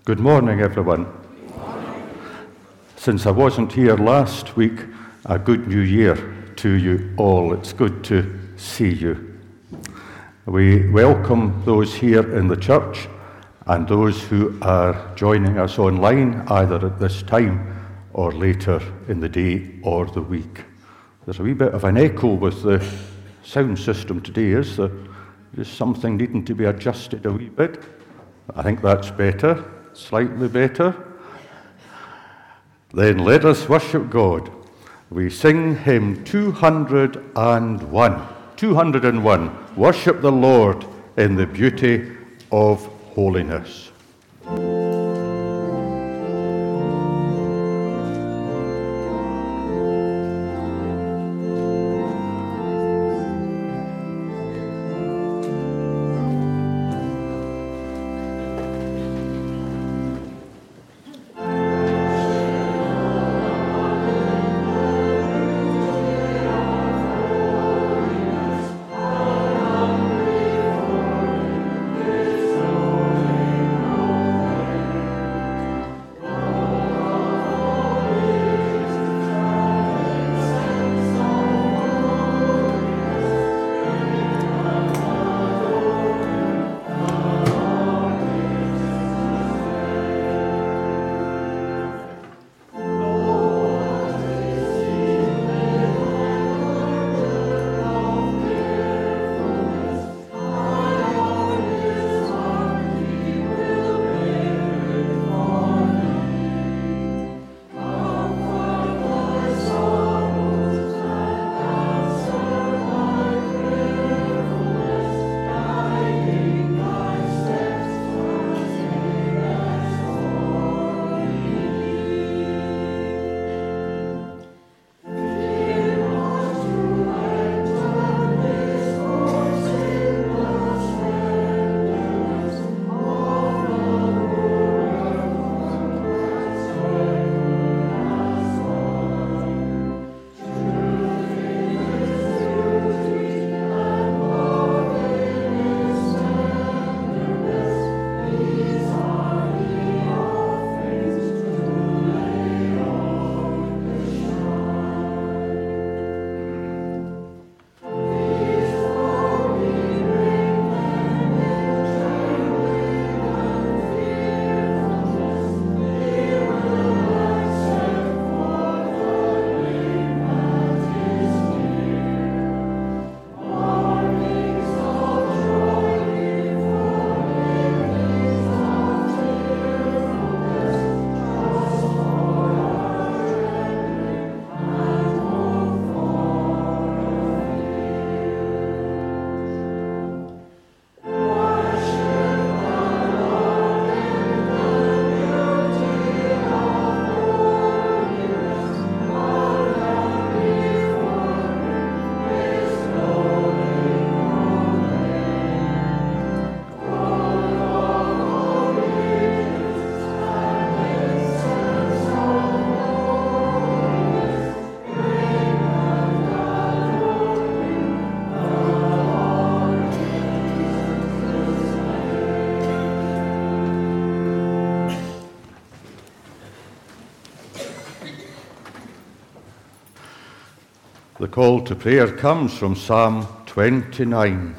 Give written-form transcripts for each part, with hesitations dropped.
Good morning, everyone. Since I wasn't here last week, a good new year to you all. It's good to see you. We welcome those here in the church and those who are joining us online, either at this time or later in the day or the week. There's a wee bit of an echo with the sound system today, is there? Is something needing to be adjusted a wee bit? I think that's better. Slightly better. Then let us worship God. We sing hymn 201. 201. Worship the Lord in the beauty of holiness. The call to prayer comes from Psalm 29.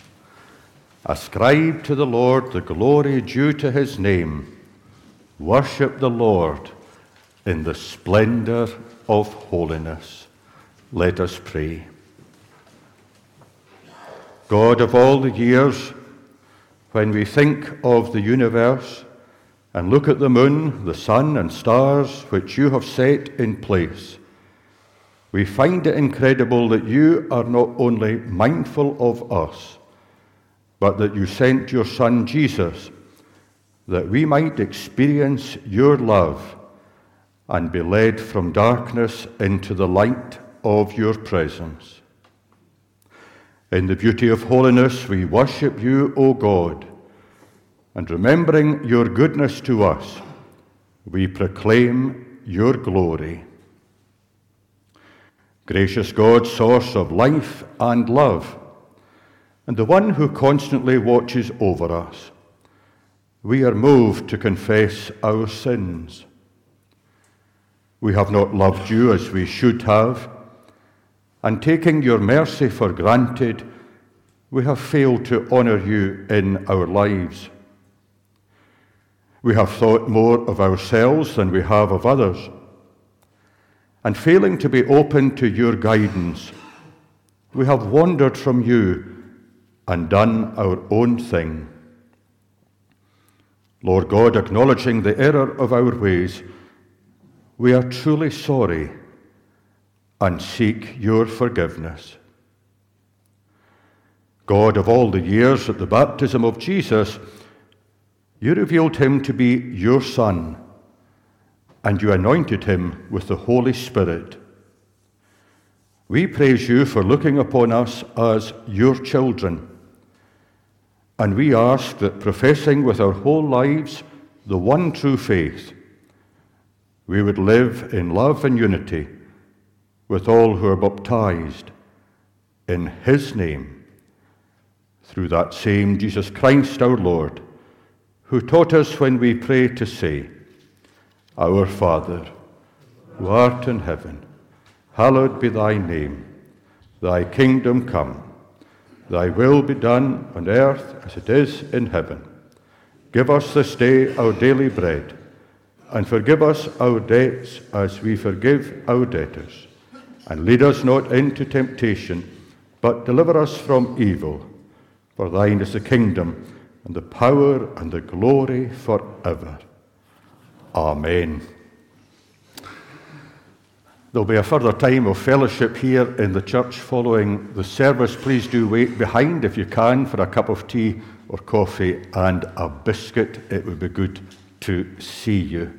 Ascribe to the Lord the glory due to his name. Worship the Lord in the splendor of holiness. Let us pray. God of all the years, when we think of the universe and look at the moon, the sun, and stars which you have set in place, we find it incredible that you are not only mindful of us, but that you sent your Son Jesus, that we might experience your love and be led from darkness into the light of your presence. In the beauty of holiness, we worship you, O God, and remembering your goodness to us, we proclaim your glory. Gracious God, source of life and love, and the one who constantly watches over us, we are moved to confess our sins. We have not loved you as we should have, and taking your mercy for granted, we have failed to honour you in our lives. We have thought more of ourselves than we have of others, and failing to be open to your guidance, we have wandered from you and done our own thing. Lord God, acknowledging the error of our ways, we are truly sorry and seek your forgiveness. God, of all the years at the baptism of Jesus, you revealed him to be your Son, and you anointed him with the Holy Spirit. We praise you for looking upon us as your children, and we ask that, professing with our whole lives the one true faith, we would live in love and unity with all who are baptized in his name, through that same Jesus Christ our Lord, who taught us when we pray to say, Our Father, who art in heaven, hallowed be thy name. Thy kingdom come. Thy will be done on earth as it is in heaven. Give us this day our daily bread, and forgive us our debts as we forgive our debtors. And lead us not into temptation, but deliver us from evil. For thine is the kingdom, and the power, and the glory forever. Amen. There'll be a further time of fellowship here in the church following the service. Please do wait behind if you can for a cup of tea or coffee and a biscuit. It would be good to see you.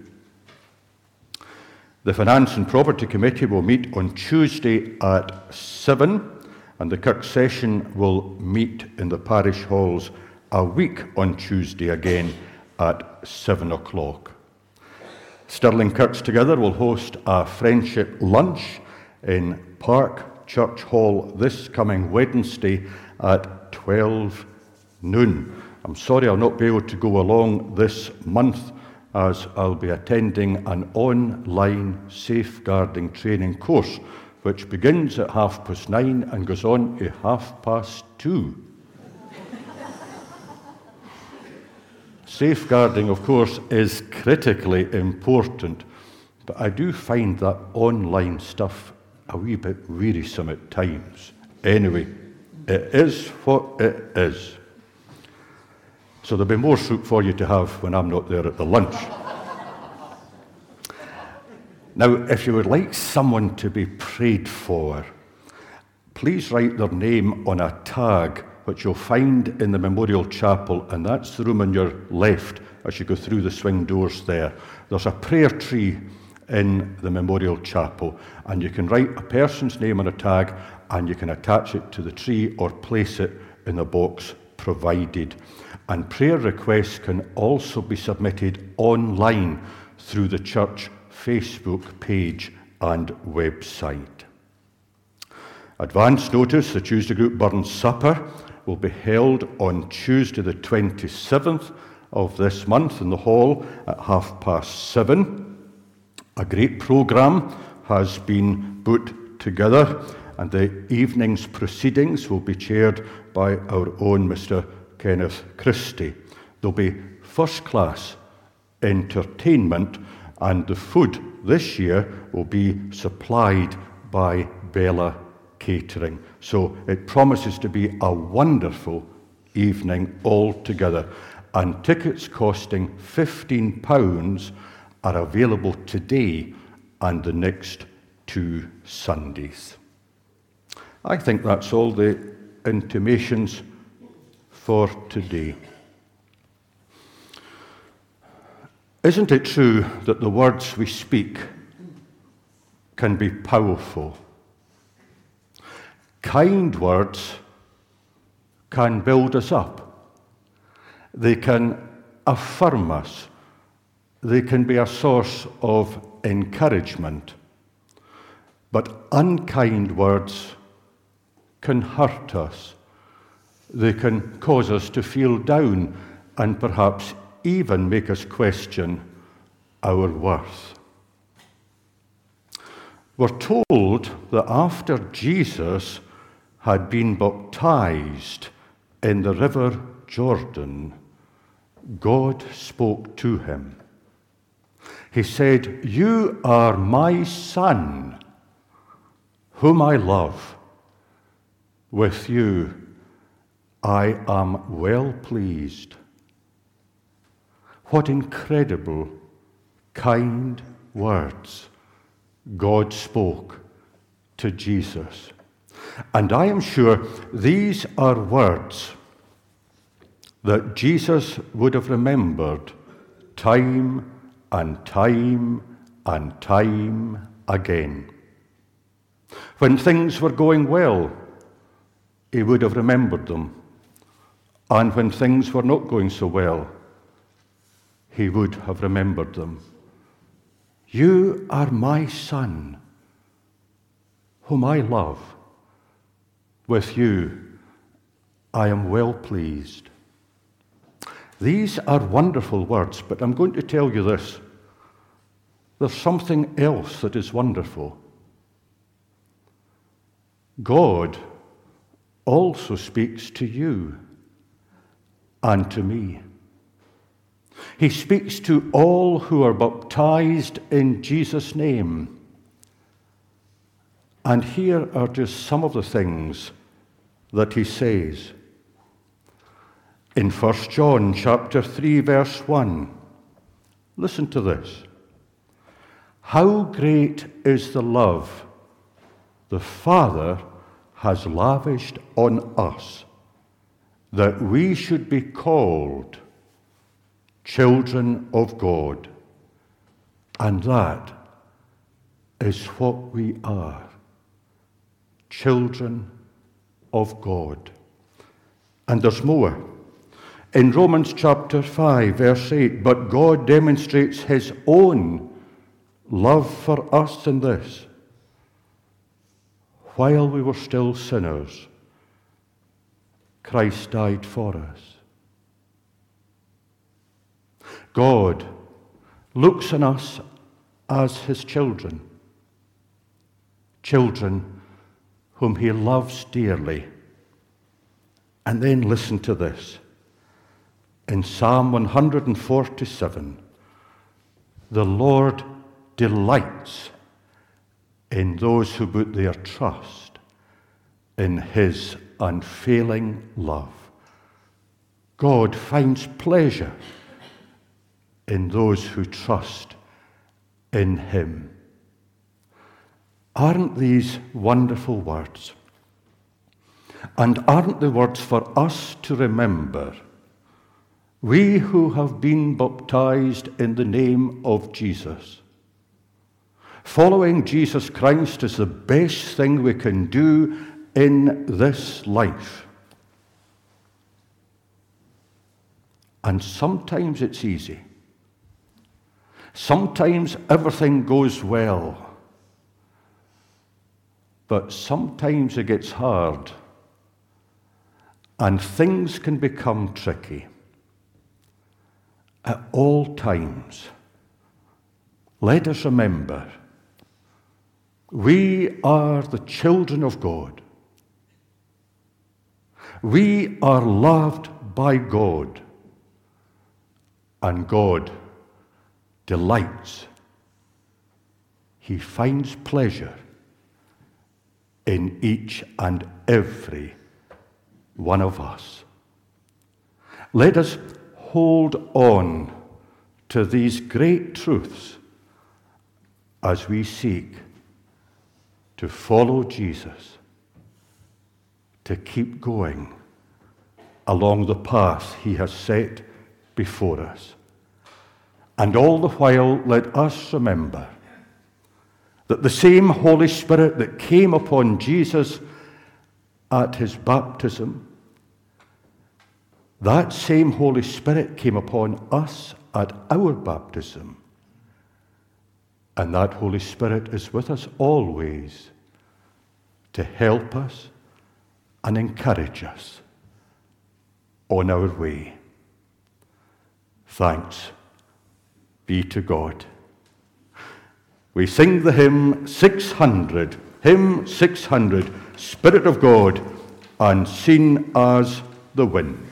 The Finance and Property Committee will meet on Tuesday at 7, and the Kirk session will meet in the parish halls a week on Tuesday again at 7 o'clock. Stirling Kirks Together will host a friendship lunch in Park Church Hall this coming Wednesday at 12 noon. I'm sorry I'll not be able to go along this month, as I'll be attending an online safeguarding training course, which begins at 9:30 and goes on to 2:30. Safeguarding, of course, is critically important, but I do find that online stuff a wee bit wearisome at times. Anyway, it is what it is. So there'll be more soup for you to have when I'm not there at the lunch. Now, if you would like someone to be prayed for, please write their name on a tag which you'll find in the Memorial Chapel, and that's the room on your left as you go through the swing doors there. There's a prayer tree in the Memorial Chapel, and you can write a person's name on a tag, and you can attach it to the tree or place it in a box provided. And prayer requests can also be submitted online through the church Facebook page and website. Advance notice, the Tuesday Group Burn Supper will be held on Tuesday the 27th of this month in the hall at 7:30. A great programme has been put together, and the evening's proceedings will be chaired by our own Mr. Kenneth Christie. There'll be first-class entertainment, and the food this year will be supplied by Bella Catering. So it promises to be a wonderful evening altogether. And tickets costing £15 are available today and the next 2 Sundays. I think that's all the intimations for today. Isn't it true that the words we speak can be powerful? Kind words can build us up. They can affirm us. They can be a source of encouragement. But unkind words can hurt us. They can cause us to feel down and perhaps even make us question our worth. We're told that after Jesus had been baptized in the river Jordan, God spoke to him. He said, "You are my Son, whom I love. With you I am well pleased." What incredible, kind words God spoke to Jesus. And I am sure these are words that Jesus would have remembered time and time and time again. When things were going well, he would have remembered them. And when things were not going so well, he would have remembered them. "You are my Son, whom I love. With you I am well pleased." These are wonderful words, but I'm going to tell you this. There's something else that is wonderful. God also speaks to you and to me. He speaks to all who are baptized in Jesus' name. And here are just some of the things that he says. In 1 John chapter 3, verse 1, listen to this. "How great is the love the Father has lavished on us, that we should be called children of God. And that is what we are, children of God." And there's more. In Romans chapter 5, verse 8, "But God demonstrates his own love for us in this: while we were still sinners, Christ died for us." God looks on us as his children, children whom he loves dearly. And then listen to this. In Psalm 147, the Lord delights in those who put their trust in his unfailing love. God finds pleasure in those who trust in him. Aren't these wonderful words? And aren't the words for us to remember? We who have been baptized in the name of Jesus. Following Jesus Christ is the best thing we can do in this life. And sometimes it's easy. Sometimes everything goes well. But sometimes it gets hard. And things can become tricky. At all times, let us remember, we are the children of God. We are loved by God, and God delights. He finds pleasure in each and every one of us. Let us hold on to these great truths as we seek to follow Jesus, to keep going along the path he has set before us. And all the while, let us remember that the same Holy Spirit that came upon Jesus at his baptism, that same Holy Spirit came upon us at our baptism. And that Holy Spirit is with us always to help us and encourage us on our way. Thanks be to God. We sing the hymn 600, Spirit of God, unseen as the wind.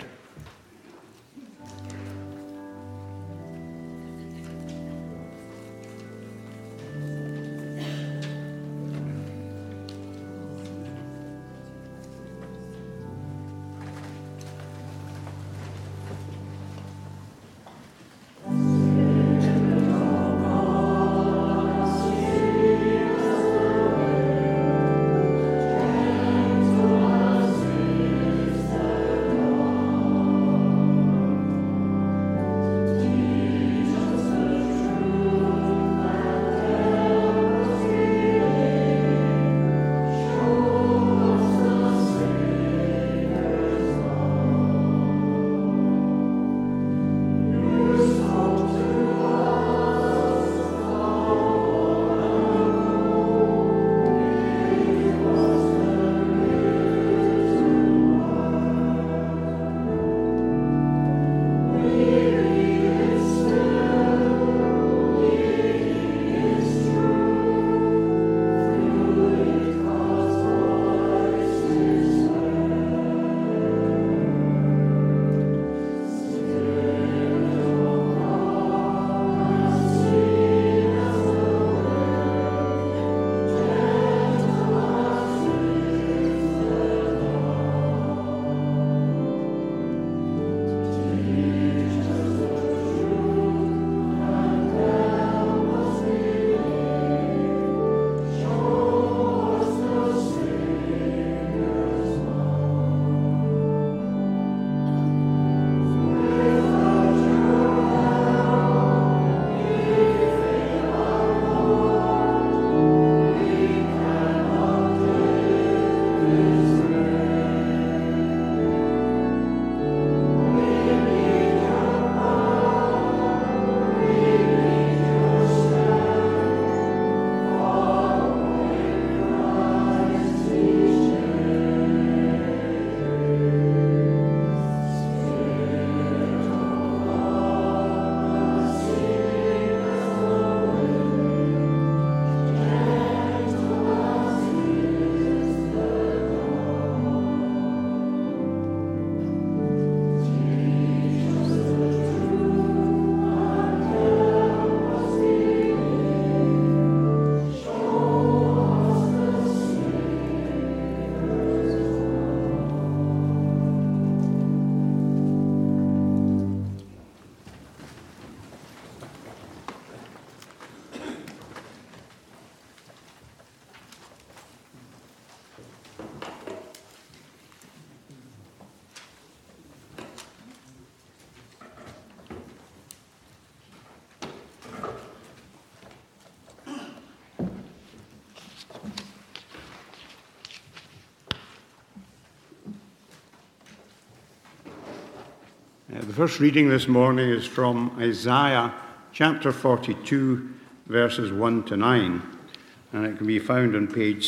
The first reading this morning is from Isaiah chapter 42, verses 1 to 9, and it can be found on page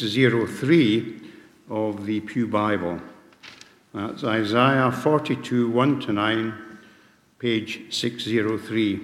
603 of the Pew Bible. That's Isaiah 42, 1 to 9, page 603.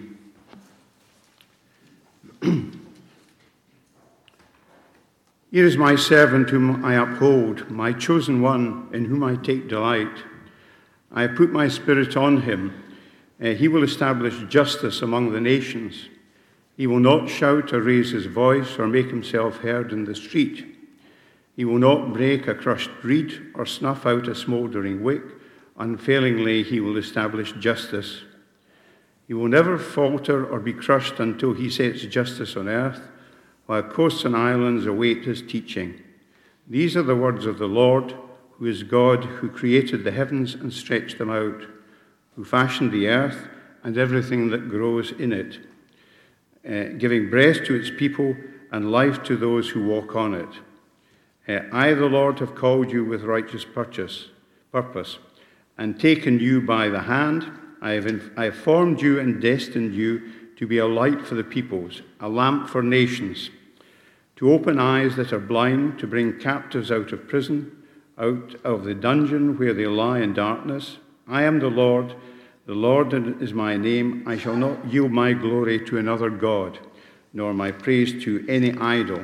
Here is my servant whom I uphold, my chosen one in whom I take delight. I have put my spirit on him. He will establish justice among the nations. He will not shout or raise his voice or make himself heard in the street. He will not break a crushed reed or snuff out a smouldering wick. Unfailingly, he will establish justice. He will never falter or be crushed until he sets justice on earth, while coasts and islands await his teaching. These are the words of the Lord, who is God, who created the heavens and stretched them out, who fashioned the earth and everything that grows in it, giving breath to its people and life to those who walk on it. I, the Lord, have called you with righteous purpose, and taken you by the hand. I have formed you and destined you to be a light for the peoples, a lamp for nations, to open eyes that are blind, to bring captives out of prison, out of the dungeon where they lie in darkness. I am the Lord The Lord is my name. I shall not yield my glory to another God, nor my praise to any idol.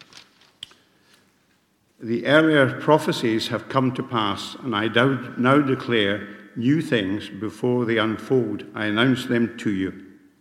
The earlier prophecies have come to pass, and I now declare new things before they unfold. I announce them to you.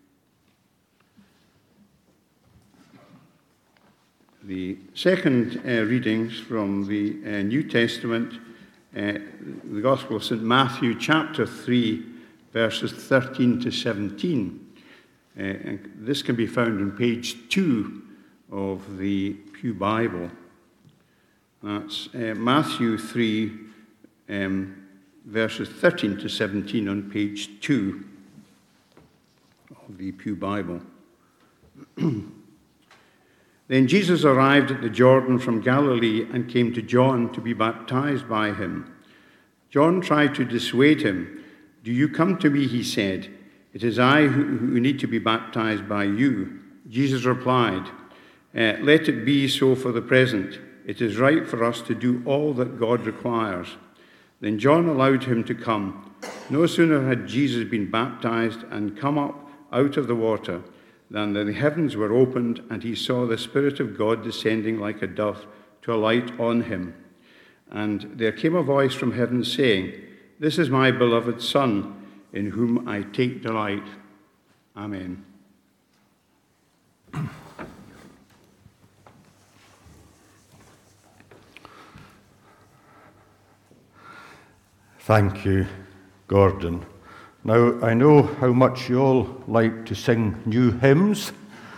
The second readings from the New Testament, the Gospel of St. Matthew, chapter 3, verses 13 to 17. And this can be found on page 2 of the Pew Bible. That's Matthew 3, verses 13 to 17 on page 2 of the Pew Bible. Then Jesus arrived at the Jordan from Galilee and came to John to be baptized by him. John tried to dissuade him. "Do you come to me?" he said. "It is I who need to be baptized by you." Jesus replied, "Let it be so for the present. It is right for us to do all that God requires." Then John allowed him to come. No sooner had Jesus been baptized and come up out of the water than the heavens were opened, and he saw the Spirit of God descending like a dove to alight on him. And there came a voice from heaven saying, "This is my beloved Son, in whom I take delight." Amen. Thank you, Gordon. Now, I know how much you all like to sing new hymns.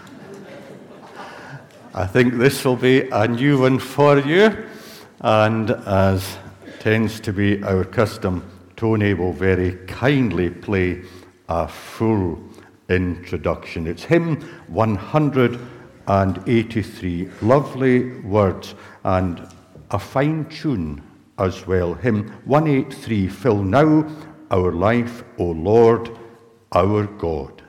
I think this will be a new one for you. And as tends to be our custom, Tony will very kindly play a full introduction. It's hymn 183. Lovely words and a fine tune as well. Hymn 183, "Fill now our life, O Lord, our God."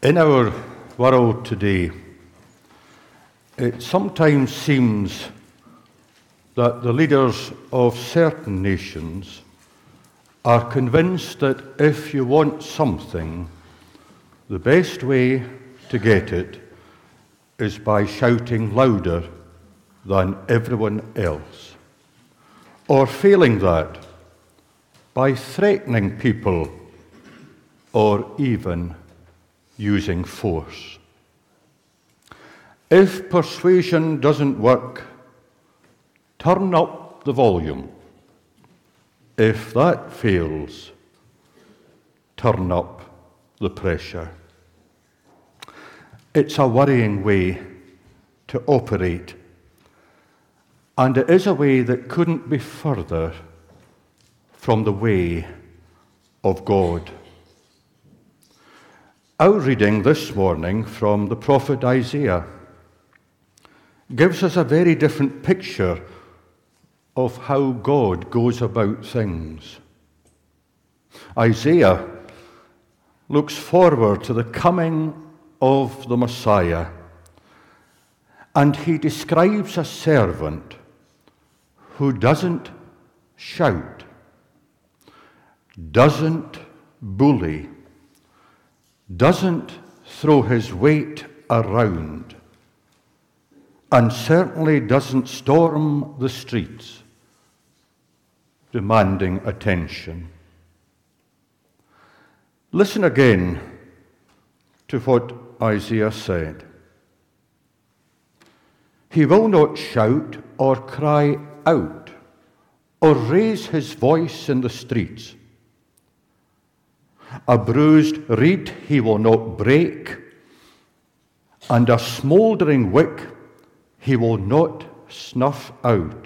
In our world today, it sometimes seems that the leaders of certain nations are convinced that if you want something, the best way to get it is by shouting louder than everyone else, or failing that, by threatening people or even using force. If persuasion doesn't work, turn up the volume. If that fails, turn up the pressure. It's a worrying way to operate, and it is a way that couldn't be further from the way of God. Our reading this morning from the prophet Isaiah gives us a very different picture of how God goes about things. Isaiah looks forward to the coming of the Messiah, and he describes a servant who doesn't shout, doesn't bully, doesn't throw his weight around, and certainly doesn't storm the streets demanding attention. Listen again to what Isaiah said. He will not shout or cry out or raise his voice in the streets. A bruised reed he will not break, and a smouldering wick he will not snuff out.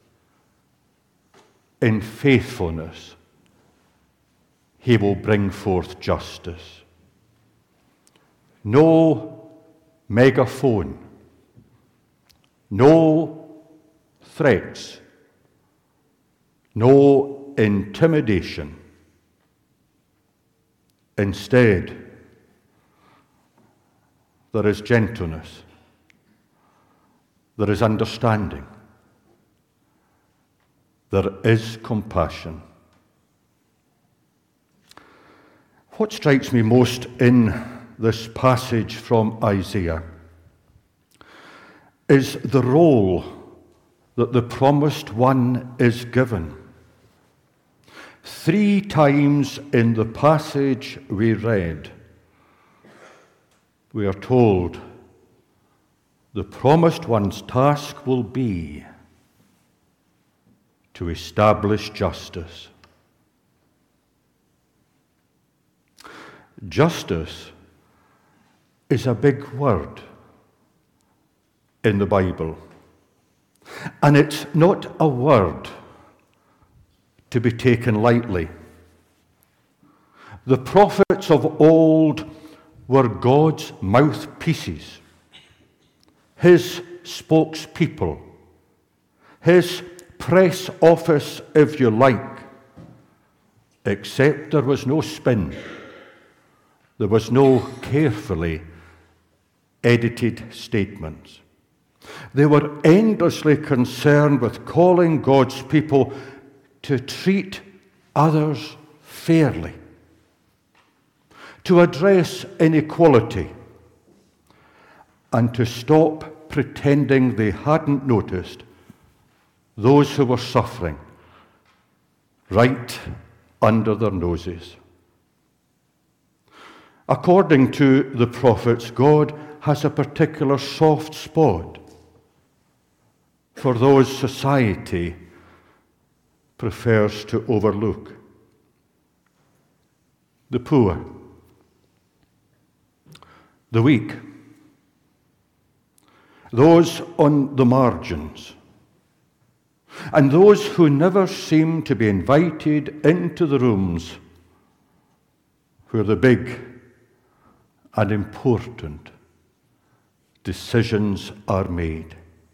In faithfulness he will bring forth justice. No megaphone, no threats, no intimidation. Instead, there is gentleness, there is understanding, there is compassion. What strikes me most in this passage from Isaiah is the role that the promised one is given. 3 times in the passage we read, we are told the promised one's task will be to establish justice. Justice is a big word in the Bible, and it's not a word to be taken lightly. The prophets of old were God's mouthpieces, his spokespeople, his press office, if you like, except there was no spin. There was no carefully edited statements. They were endlessly concerned with calling God's people to treat others fairly, to address inequality, and to stop pretending they hadn't noticed those who were suffering right under their noses. According to the prophets, God has a particular soft spot for those society prefers to overlook. The poor, the weak, those on the margins, and those who never seem to be invited into the rooms where the big and important decisions are made.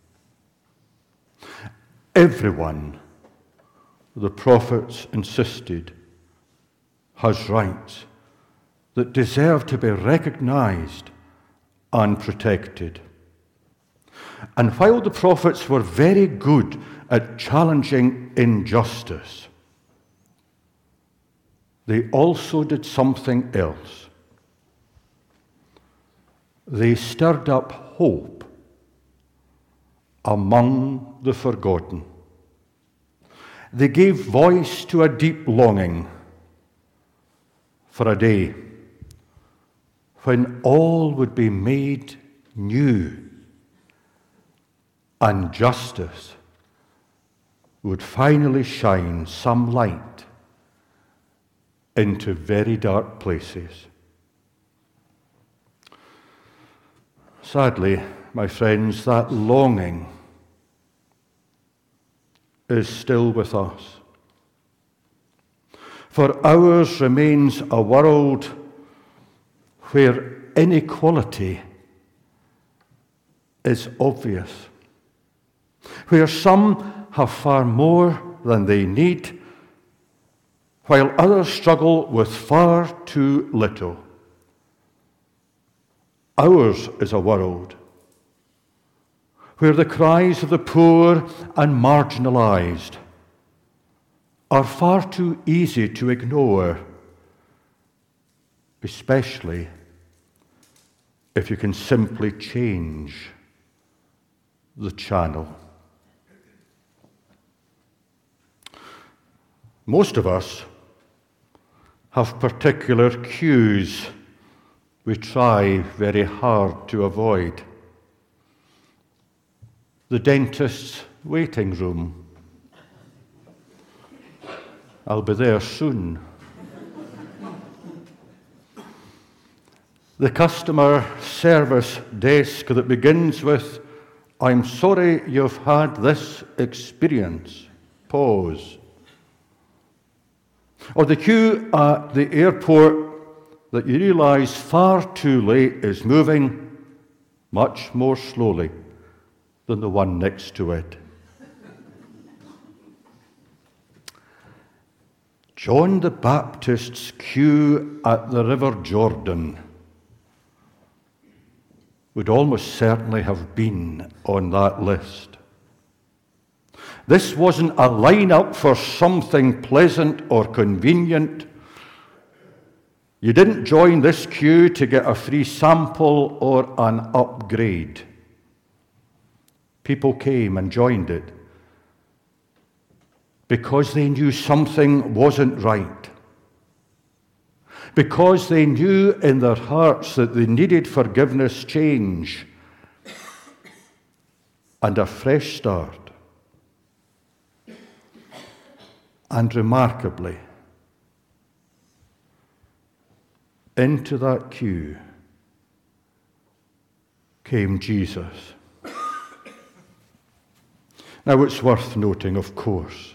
Everyone, the prophets insisted, has rights that deserve to be recognized and protected. And while the prophets were very good at challenging injustice, they also did something else. They stirred up hope among the forgotten. They gave voice to a deep longing for a day when all would be made new and justice would finally shine some light into very dark places. Sadly, my friends, that longing is still with us. For ours remains a world where inequality is obvious, where some have far more than they need, while others struggle with far too little. Ours is a world where the cries of the poor and marginalized are far too easy to ignore, especially if you can simply change the channel. Most of us have particular cues we try very hard to avoid. The dentist's waiting room. I'll be there soon. The customer service desk that begins with, "I'm sorry you've had this experience. Pause." Or the queue at the airport that you realize far too late is moving much more slowly than the one next to it. John the Baptist's queue at the River Jordan would almost certainly have been on that list. This wasn't a line-up for something pleasant or convenient. You didn't join this queue to get a free sample or an upgrade. People came and joined it because they knew something wasn't right, because they knew in their hearts that they needed forgiveness, change, and a fresh start. And remarkably, into that queue came Jesus. Now, it's worth noting, of course,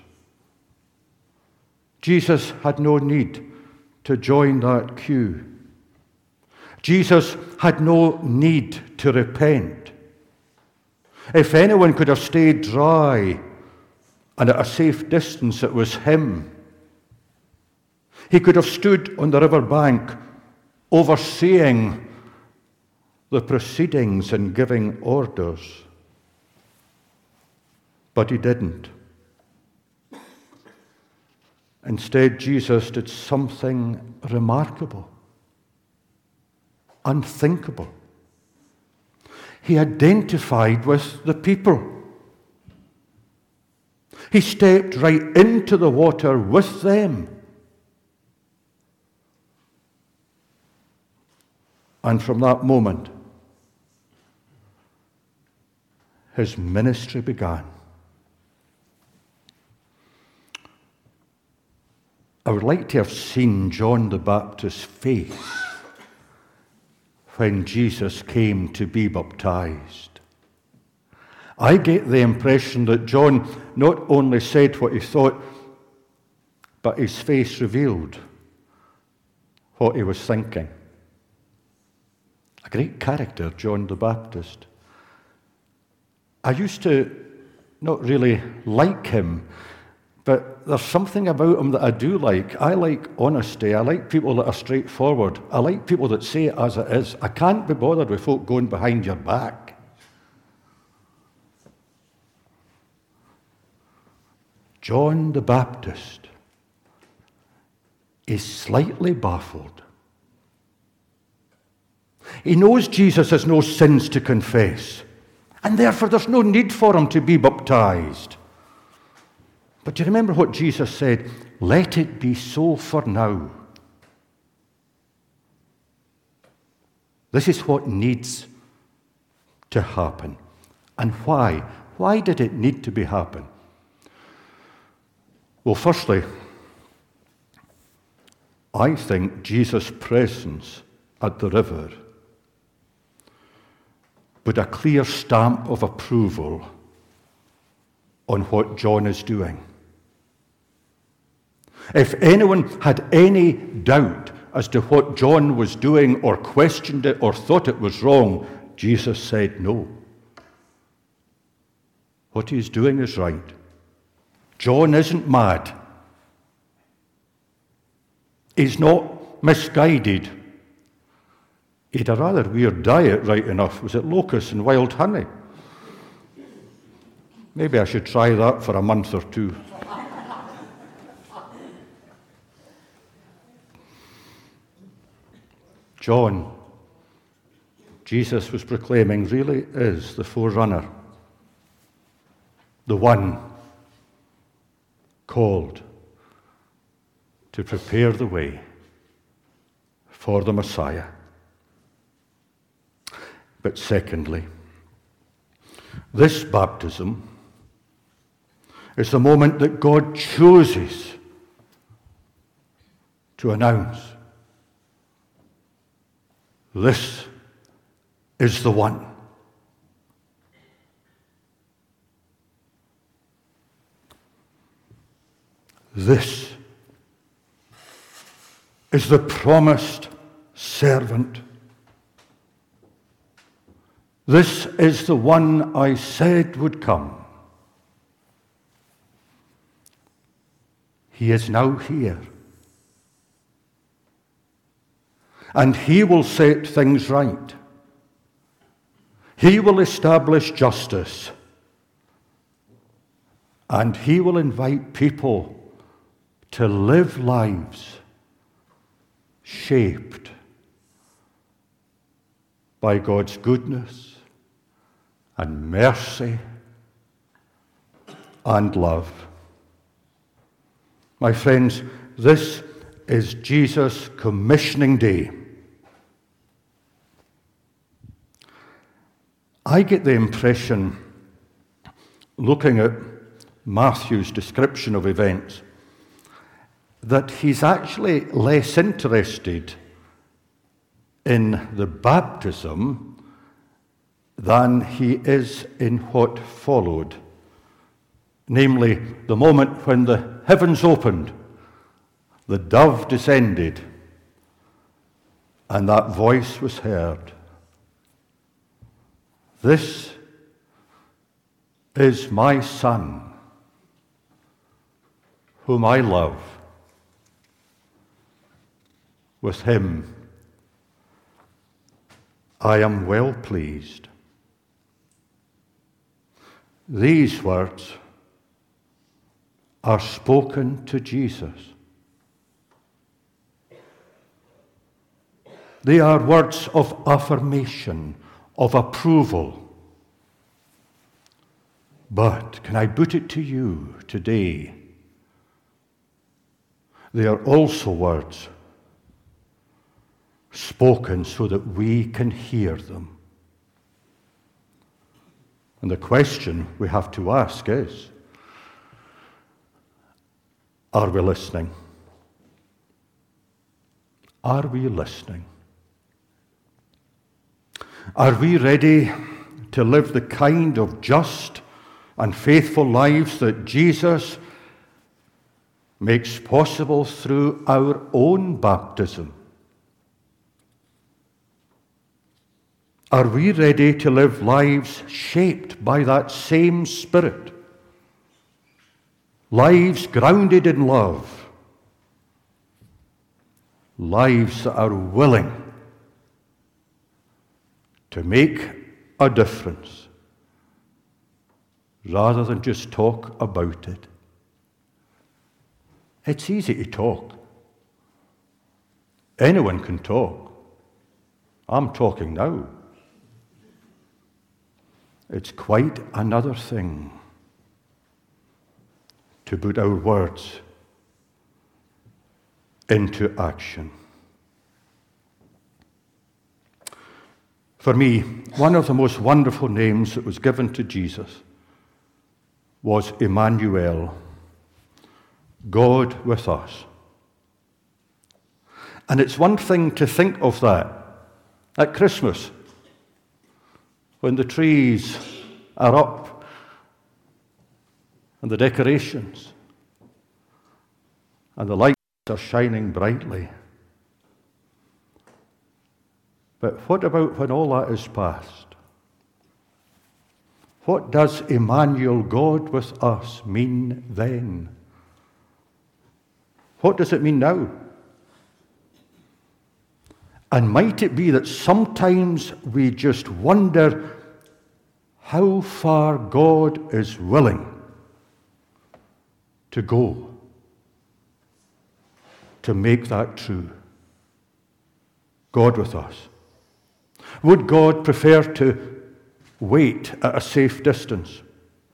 Jesus had no need to join that queue. Jesus had no need to repent. If anyone could have stayed dry and at a safe distance, it was him. He could have stood on the river bank overseeing the proceedings and giving orders. But he didn't. Instead, Jesus did something remarkable, unthinkable. He identified with the people. He stepped right into the water with them. And from that moment, his ministry began. I would like to have seen John the Baptist's face when Jesus came to be baptized. I get the impression that John not only said what he thought, but his face revealed what he was thinking. A great character, John the Baptist. I used to not really like him But there's something about him that I do like. I like honesty. I like people that are straightforward. I like people that say it as it is. I can't be bothered with folk going behind your back. John the Baptist is slightly baffled. He knows Jesus has no sins to confess, and therefore there's no need for him to be baptized. But do you remember what Jesus said? Let it be so for now. This is what needs to happen. And why? Why did it need to be happen? Well, firstly, I think Jesus' presence at the river put a clear stamp of approval on what John is doing. If anyone had any doubt as to what John was doing or questioned it or thought it was wrong, Jesus said no. What he is doing is right. John isn't mad. He's not misguided. He had a rather weird diet, right enough. Was it locusts and wild honey? Maybe I should try that for a month or two. John, Jesus was proclaiming, really is the forerunner, the one called to prepare the way for the Messiah. But secondly, this baptism is the moment that God chooses to announce, this is the one. This is the promised servant. This is the one I said would come. He is now here. And he will set things right. He will establish justice. And he will invite people to live lives shaped by God's goodness and mercy and love. My friends, this is Jesus' commissioning day. I get the impression, looking at Matthew's description of events, that he's actually less interested in the baptism than he is in what followed. Namely, the moment when the heavens opened, the dove descended, and that voice was heard. This is my Son, whom I love. With him I am well pleased. These words are spoken to Jesus. They are words of affirmation, of approval. But can I put it to you today? They are also words spoken so that we can hear them. And the question we have to ask is, are we listening? Are we listening? Are we ready to live the kind of just and faithful lives that Jesus makes possible through our own baptism? Are we ready to live lives shaped by that same Spirit? lives grounded in love, lives that are willing to make a difference rather than just talk about it. It's easy to talk. Anyone can talk. I'm talking now. It's quite another thing to put our words into action. For me, one of the most wonderful names that was given to Jesus was Emmanuel, God with us. And it's one thing to think of that at Christmas, when the trees are up and the decorations and the lights are shining brightly. But what about when all that is past? What does Emmanuel, God with us, mean then? What does it mean now? And might it be that sometimes we just wonder how far God is willing to go to make that true? God with us. Would God prefer to wait at a safe distance?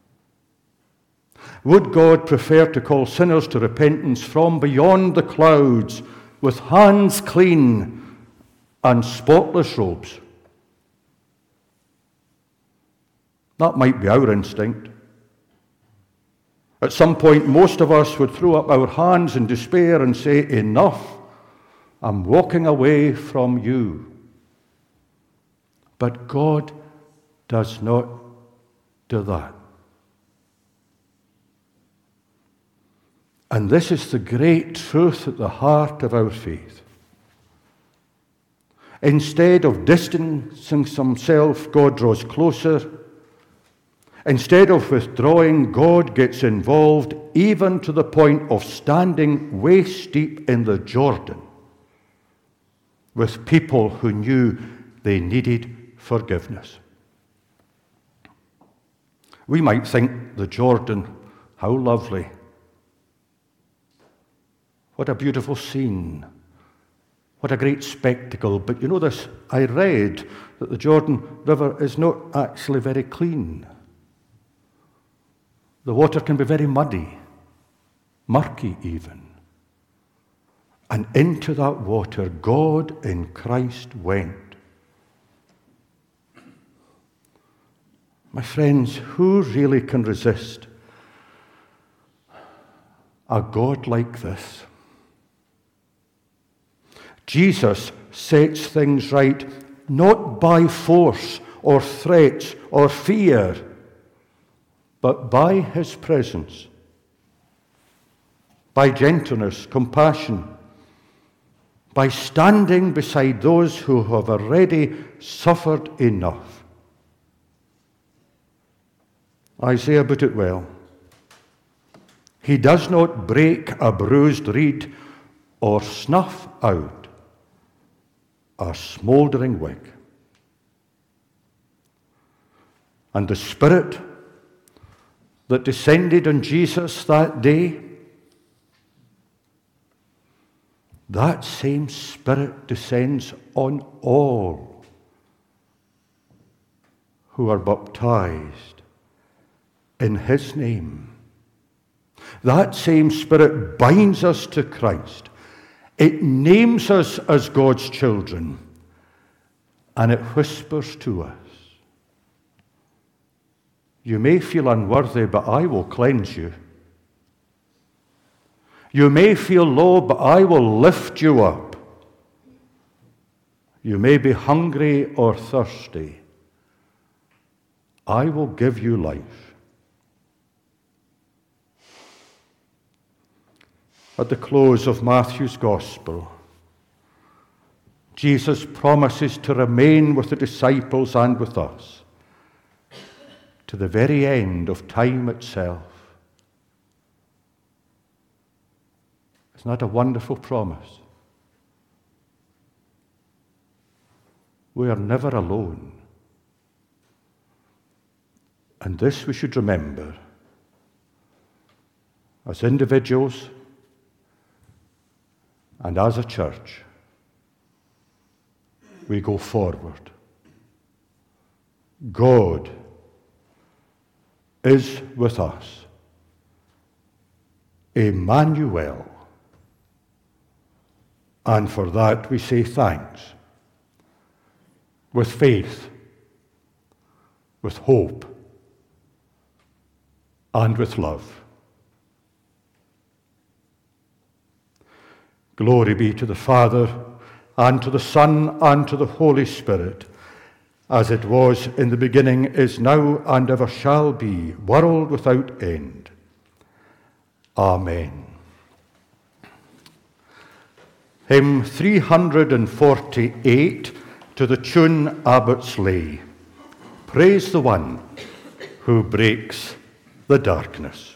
Would God prefer to call sinners to repentance from beyond the clouds with hands clean and spotless robes? That might be our instinct. At some point, most of us would throw up our hands in despair and say, "Enough, I'm walking away from you." But God does not do that. And this is the great truth at the heart of our faith. Instead of distancing himself, God draws closer. Instead of withdrawing, God gets involved, even to the point of standing waist deep in the Jordan with people who knew they needed forgiveness. We might think the Jordan, how lovely. What a beautiful scene. What a great spectacle. But you know this, I read that the Jordan River is not actually very clean. The water can be very muddy, murky even. And into that water, God in Christ went. My friends, who really can resist a God like this? Jesus sets things right, not by force or threats or fear, but by his presence, by gentleness, compassion, by standing beside those who have already suffered enough. Isaiah put it well. He does not break a bruised reed or snuff out a smouldering wick. And the Spirit that descended on Jesus that day, that same Spirit descends on all who are baptized in his name. That same Spirit binds us to Christ. It names us as God's children, and it whispers to us, "You may feel unworthy, but I will cleanse you. You may feel low, but I will lift you up. You may be hungry or thirsty. I will give you life." At the close of Matthew's Gospel, Jesus promises to remain with the disciples and with us to the very end of time itself. Isn't that a wonderful promise? We are never alone. And this we should remember as individuals and as a church. We go forward. God is with us. Emmanuel. And for that we say thanks. With faith, with hope, and with love. Glory be to the Father, and to the Son, and to the Holy Spirit, as it was in the beginning, is now, and ever shall be, world without end. Amen. Hymn 348, to the tune Abbott's Lay. Praise the One who breaks the darkness.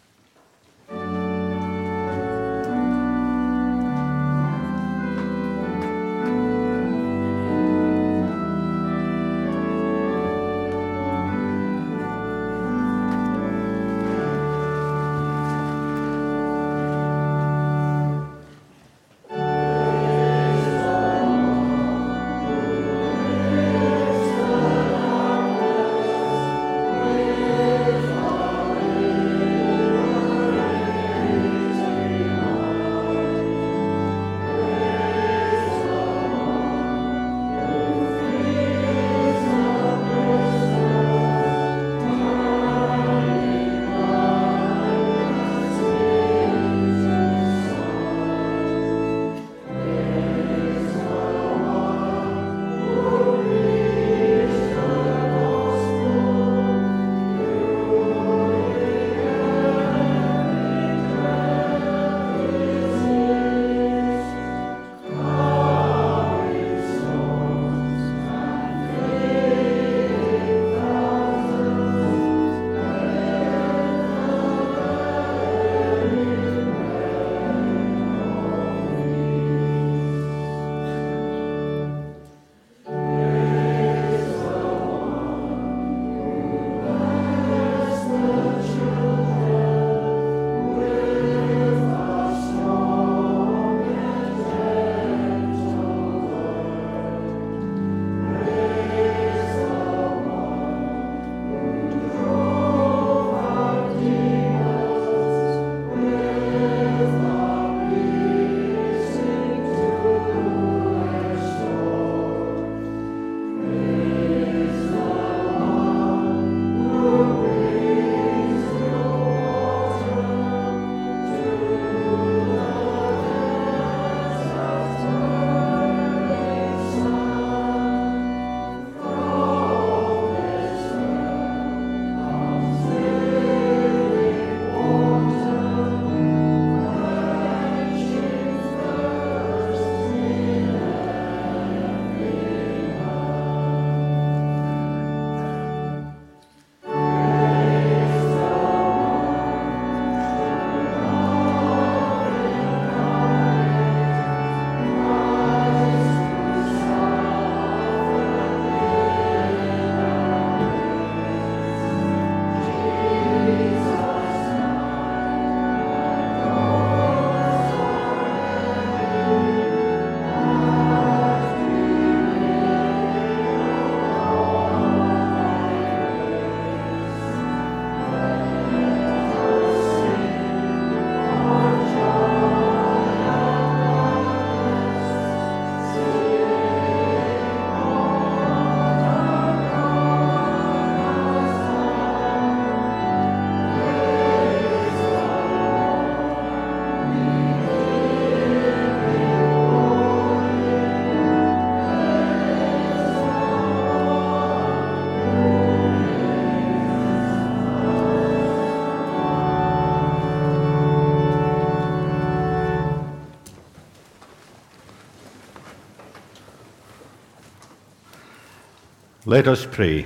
Let us pray.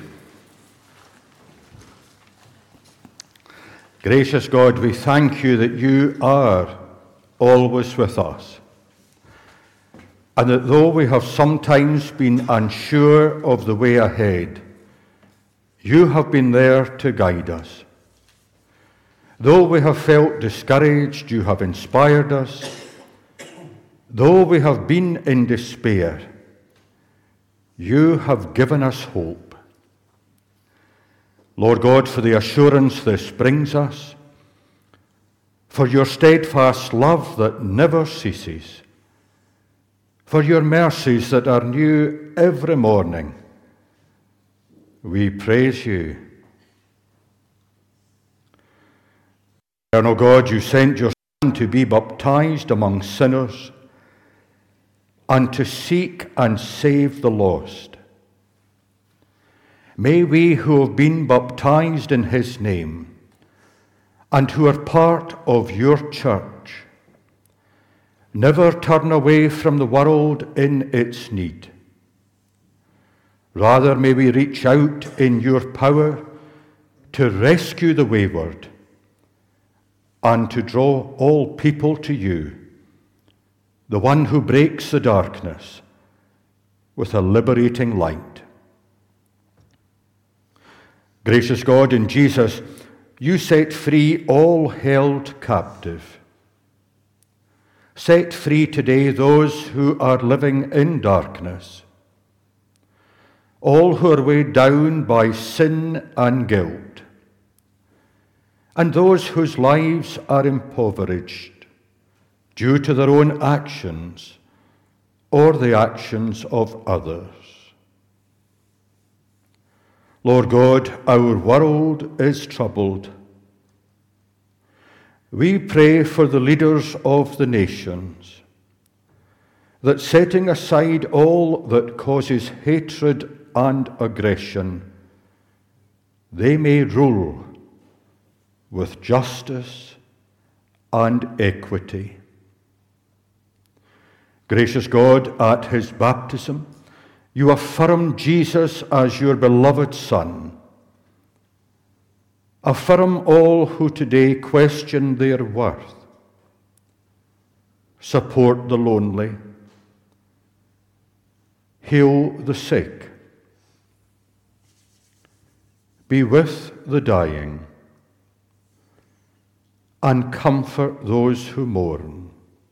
Gracious God, we thank you that you are always with us, and that though we have sometimes been unsure of the way ahead, you have been there to guide us. Though we have felt discouraged, you have inspired us. Though we have been in despair, you have given us hope. Lord God, for the assurance this brings us, for your steadfast love that never ceases, for your mercies that are new every morning, we praise you. Eternal God, you sent your Son to be baptized among sinners and to seek and save the lost. May we who have been baptized in his name and who are part of your church never turn away from the world in its need. Rather, may we reach out in your power to rescue the wayward and to draw all people to you, the one who breaks the darkness with a liberating light. Gracious God, in Jesus, you set free all held captive. Set free today those who are living in darkness, all who are weighed down by sin and guilt, and those whose lives are impoverished due to their own actions or the actions of others. Lord God, our world is troubled. We pray for the leaders of the nations, that setting aside all that causes hatred and aggression, they may rule with justice and equity. Gracious God, at his baptism, you affirmed Jesus as your beloved Son. Affirm all who today question their worth. Support the lonely. Heal the sick. Be with the dying. And comfort those who mourn.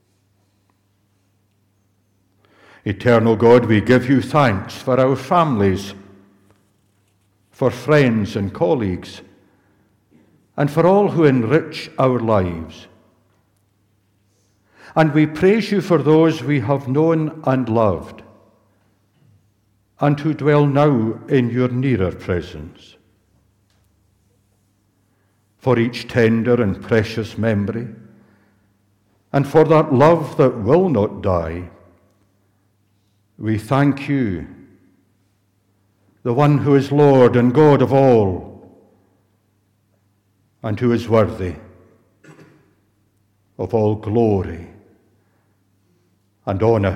Eternal God, we give you thanks for our families, for friends and colleagues, and for all who enrich our lives. And we praise you for those we have known and loved, and who dwell now in your nearer presence. For each tender and precious memory, and for that love that will not die, we thank you, the one who is Lord and God of all, and who is worthy of all glory and honor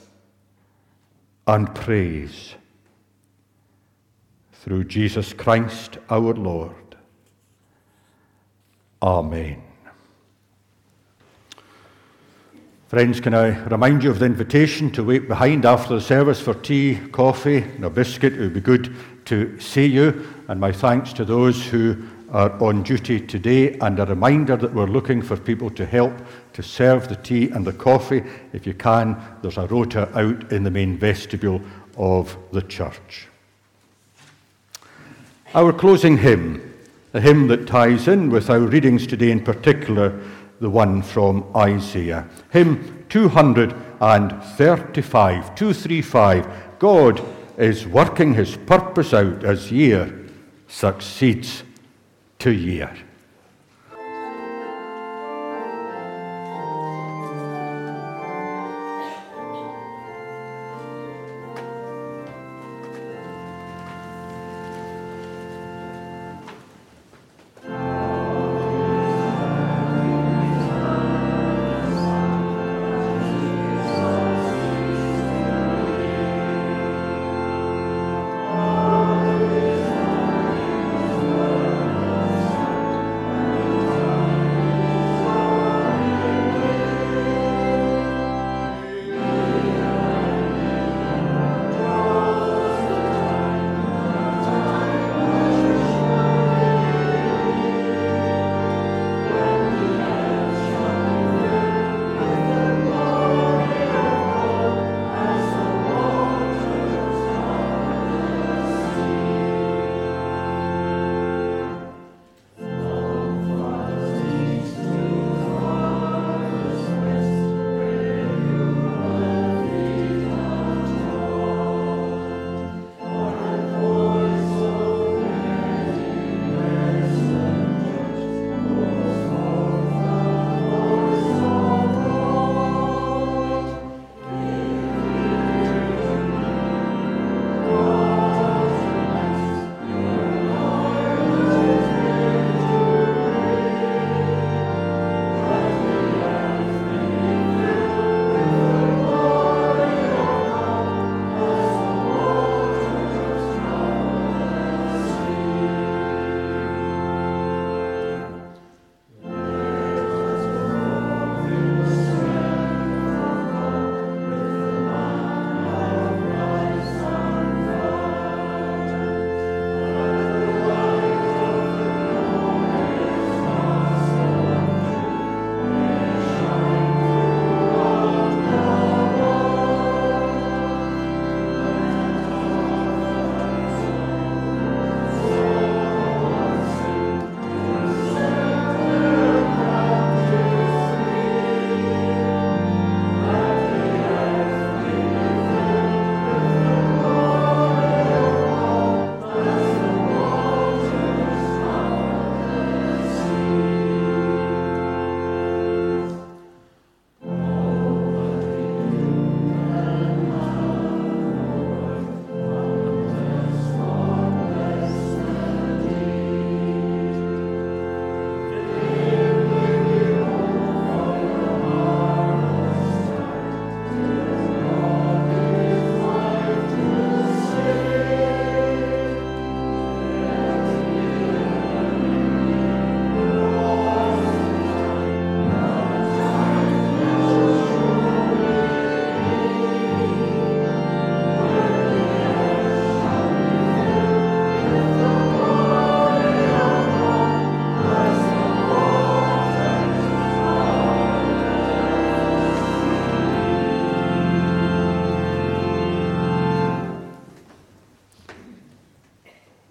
and praise, through Jesus Christ our Lord. Amen. Friends, can I remind you of the invitation to wait behind after the service for tea, coffee, and a biscuit? It would be good to see you. And my thanks to those who are on duty today, and a reminder that we're looking for people to help to serve the tea and the coffee. If you can, there's a rota out in the main vestibule of the church. Our closing hymn, the hymn that ties in with our readings today, in particular the one from Isaiah. Hymn 235, 235. God is working his purpose out as year succeeds to year.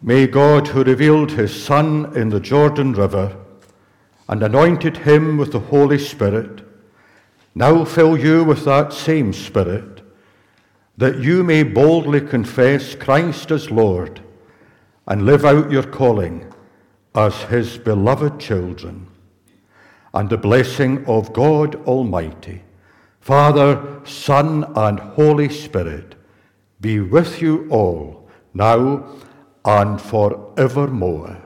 May God, who revealed his Son in the Jordan River and anointed him with the Holy Spirit, now fill you with that same Spirit, that you may boldly confess Christ as Lord and live out your calling as his beloved children. And the blessing of God Almighty, Father, Son, and Holy Spirit, be with you all, now and forevermore.